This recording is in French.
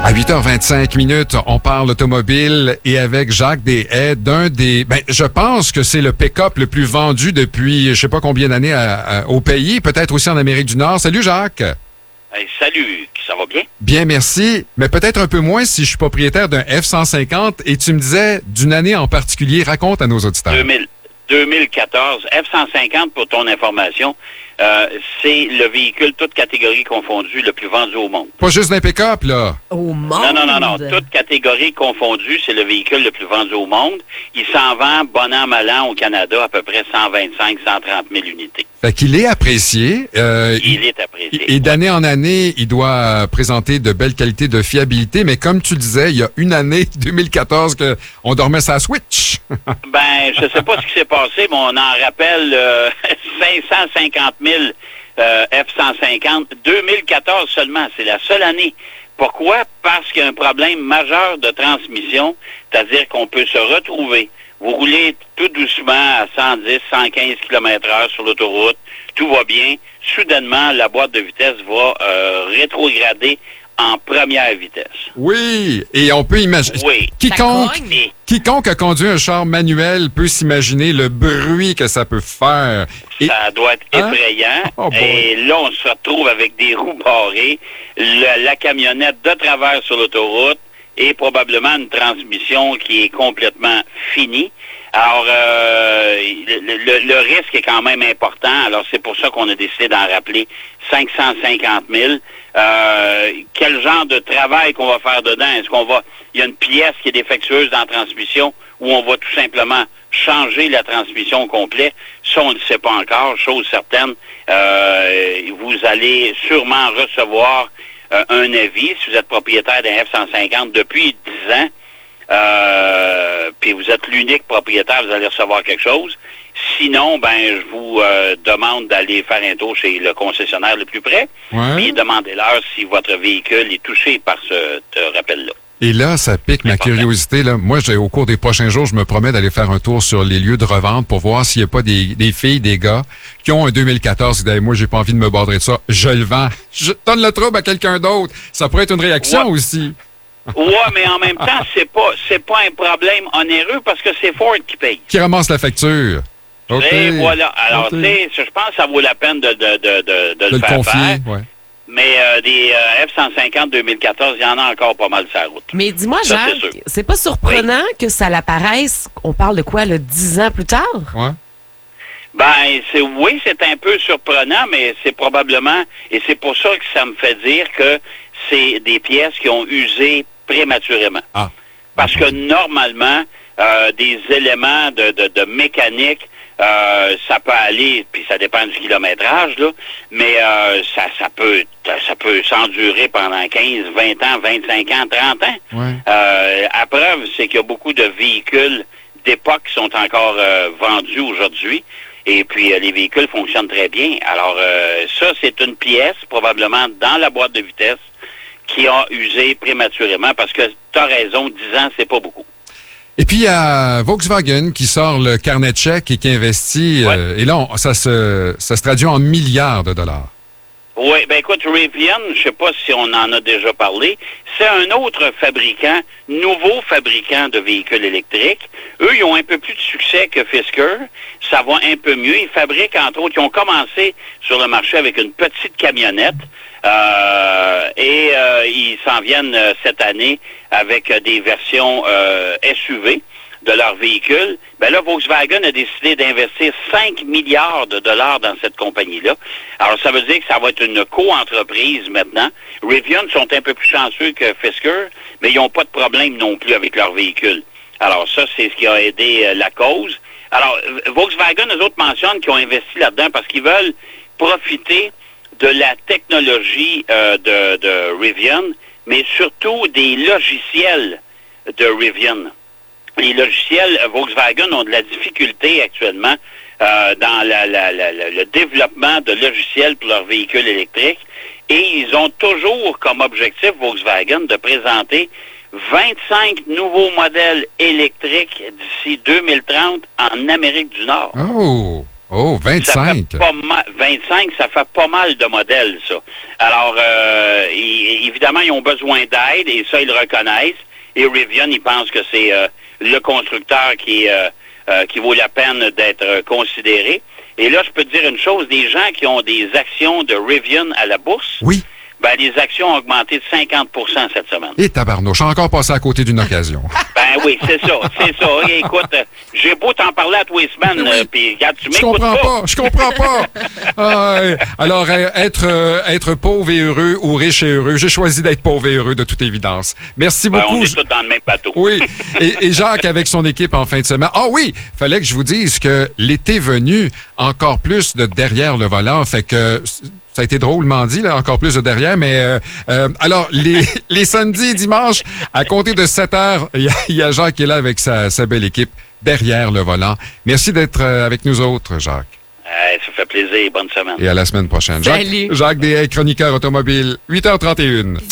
À 8h25, on parle automobile et avec Jacques Deshaies, je pense que c'est le pick-up le plus vendu depuis je sais pas combien d'années au pays, peut-être aussi en Amérique du Nord. Salut Jacques. Hey, salut, ça va bien? Bien, merci. Mais peut-être un peu moins si je suis propriétaire d'un F-150 et tu me disais d'une année en particulier. Raconte à nos auditeurs. 2014. F-150, pour ton information, c'est le véhicule, toute catégorie confondue, le plus vendu au monde. Pas juste d'un pick-up, là. Au monde? Non. Toute catégorie confondue, c'est le véhicule le plus vendu au monde. Il s'en vend, bon an, mal an, au Canada, à peu près 125, 130 000 unités. Fait qu'il est apprécié. Il est apprécié. Et d'année en année, il doit présenter de belles qualités de fiabilité. Mais comme tu disais, il y a une année, 2014, qu'on dormait sa Switch. Je sais pas ce qui s'est passé, mais on en rappelle 550 000 F-150. 2014 seulement, c'est la seule année. Pourquoi? Parce qu'il y a un problème majeur de transmission, c'est-à-dire qu'on peut se retrouver. Vous roulez tout doucement à 110, 115 km/h sur l'autoroute, tout va bien. Soudainement, la boîte de vitesse va rétrograder en première vitesse. Oui, et on peut imaginer... Oui. Quiconque a conduit un char manuel peut s'imaginer le bruit que ça peut faire. Ça doit être effrayant. Oh, et là, on se retrouve avec des roues barrées, la camionnette de travers sur l'autoroute et probablement une transmission qui est complètement finie. Alors, le risque est quand même important. Alors, c'est pour ça qu'on a décidé d'en rappeler 550 000. Quel genre de travail qu'on va faire dedans? Est-ce qu'on va... Il y a une pièce qui est défectueuse dans la transmission où on va tout simplement changer la transmission au complet? Ça, on ne le sait pas encore. Chose certaine, vous allez sûrement recevoir un avis si vous êtes propriétaire d'un F-150 depuis 10 ans. Puis vous êtes l'unique propriétaire, vous allez recevoir quelque chose. Sinon, je vous demande d'aller faire un tour chez le concessionnaire le plus près. Puis demandez-leur si votre véhicule est touché par ce rappel-là. Et là, ça pique ma curiosité. Là. Moi, au cours des prochains jours, je me promets d'aller faire un tour sur les lieux de revente pour voir s'il n'y a pas des filles, des gars qui ont un 2014 et disent « Moi, j'ai pas envie de me bordrer de ça. Je le vends. Je donne le trouble à quelqu'un d'autre. » Ça pourrait être une réaction aussi. Oui, mais en même temps, c'est pas un problème onéreux parce que c'est Ford qui paye. Qui ramasse la facture. Et voilà. Alors, tu sais, je pense que ça vaut la peine de le faire confier, faire. Ouais. Mais des F-150 2014, il y en a encore pas mal sur la route. Mais dis-moi, Jacques, c'est pas surprenant que ça l'apparaisse, on parle de quoi, 10 ans plus tard? Ouais. Oui, c'est un peu surprenant, mais c'est probablement, et c'est pour ça que ça me fait dire que c'est des pièces qui ont usé prématurément. Ah. Parce que normalement, des éléments de mécanique, ça peut aller, puis ça dépend du kilométrage, là, mais ça peut s'endurer pendant 15, 20 ans, 25 ans, 30 ans. Ouais. À preuve, c'est qu'il y a beaucoup de véhicules d'époque qui sont encore vendus aujourd'hui. Et puis, les véhicules fonctionnent très bien. Alors, ça, c'est une pièce, probablement, dans la boîte de vitesse, qui a usé prématurément, parce que tu as raison, 10 ans, c'est pas beaucoup. Et puis, il y a Volkswagen qui sort le carnet de chèques et qui investit. Et là, ça se traduit en milliards de dollars. Oui, écoute, Rivian, je sais pas si on en a déjà parlé, c'est un autre fabricant, nouveau fabricant de véhicules électriques. Eux, ils ont un peu plus de succès que Fisker. Ça va un peu mieux. Ils fabriquent, entre autres, ils ont commencé sur le marché avec une petite camionnette. Ils s'en viennent cette année avec des versions SUV de leurs véhicules. Là, Volkswagen a décidé d'investir 5 milliards de dollars dans cette compagnie-là. Alors, ça veut dire que ça va être une co-entreprise maintenant. Rivian sont un peu plus chanceux que Fisker, mais ils n'ont pas de problème non plus avec leurs véhicules. Alors, ça, c'est ce qui a aidé la cause. Alors, Volkswagen, eux autres mentionnent qu'ils ont investi là-dedans parce qu'ils veulent profiter de la technologie de Rivian, mais surtout des logiciels de Rivian. Les logiciels Volkswagen ont de la difficulté actuellement dans le développement de logiciels pour leurs véhicules électriques et ils ont toujours comme objectif, Volkswagen, de présenter 25 nouveaux modèles électriques d'ici 2030 en Amérique du Nord. Oh! Oh, 25. 25, ça fait pas mal de modèles, ça. Alors, évidemment, ils ont besoin d'aide, et ça, ils le reconnaissent. Et Rivian, ils pensent que c'est le constructeur qui vaut la peine d'être considéré. Et là, je peux te dire une chose, des gens qui ont des actions de Rivian à la bourse, oui. Ben, les actions ont augmenté de 50 cette semaine. Et tabarnouche, j'ai encore passé à côté d'une occasion. Ben oui, c'est ça. Et écoute, j'ai beau t'en parler à tous les semaines, puis regarde, tu m'écoutes pas. Je comprends pas. Alors, être pauvre et heureux ou riche et heureux, j'ai choisi d'être pauvre et heureux de toute évidence. Merci beaucoup. On est tous dans le même bateau. Oui. Et Jacques, avec son équipe en fin de semaine. Ah oui, fallait que je vous dise que l'été venu, encore plus de derrière le volant, fait que... Ça a été drôlement dit, là, encore plus de derrière, mais alors, les samedis et dimanches, à compter de 7 heures, il y a Jacques qui est là avec sa belle équipe derrière le volant. Merci d'être avec nous autres, Jacques. Ça fait plaisir. Bonne semaine. Et à la semaine prochaine. Salut. Jacques Deshaies, chroniqueur automobile, 8h31.